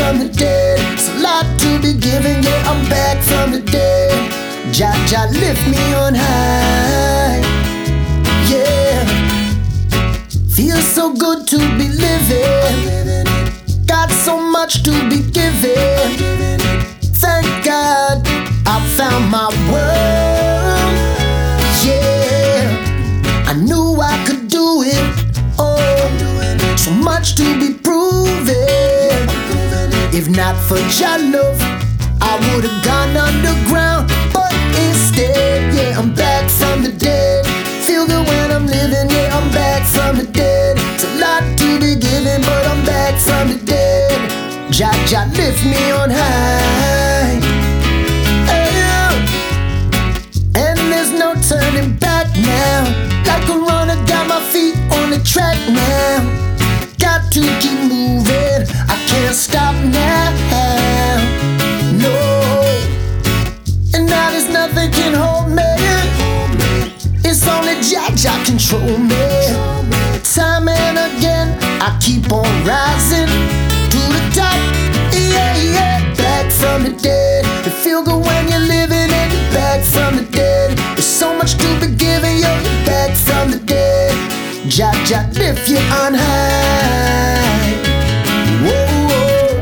from the dead. It's a lot to be given, yeah, I'm back from the dead. Jah Jah lift me on high, yeah. Feels so good to be living. Got so much to be given. Thank God I found my world, yeah. I knew I could do it, oh, so much to be proven. If not for Jah love, I would've gone underground. But instead, yeah, I'm back from the dead. Feel good when I'm living, yeah, I'm back from the dead. It's a lot to be given, but I'm back from the dead. Jah Jah lift me on high, yeah. And there's no turning back now. Like a runner, got my feet on the track now. Got to keep moving, I can't stop now, no. And now there's nothing can hold me. It's only Jah Jah control me. Time and again, I keep on rising to the top, yeah, yeah. Back from the dead. It feel good when you're living and you're back from the dead. There's so much to be given, yo, you're back from the dead. Jah Jah lift you on high, whoa, whoa.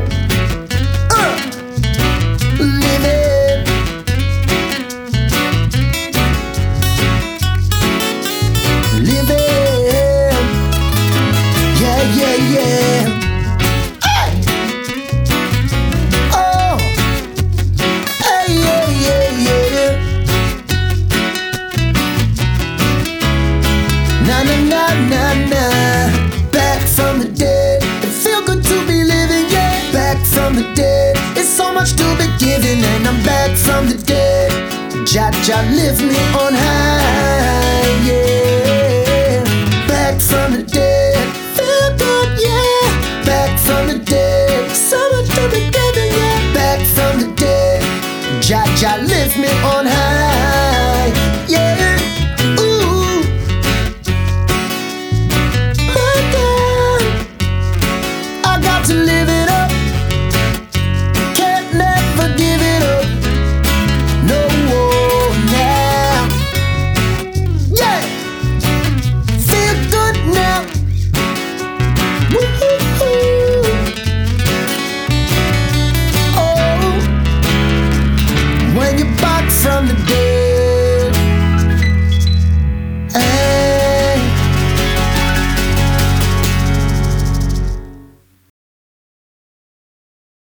Living, living, yeah, yeah, yeah. Hey. Oh, hey, yeah, yeah, yeah. Na na na na na. Back from the dead. It feel good to be living, yeah. Back from the dead. It's so much to be given, and I'm back from the dead. Jah Jah lift me on high, yeah. Back from the dead. Feel good, yeah. Back from the dead. So much to be given, yeah. Back from the dead. Jah Jah lift me on high, yeah. Ooh, my God, I got to live it up. Can't never give it up. No, now, yeah. Feel good now. Woo-hoo-hoo. Oh, when you're back from the dead.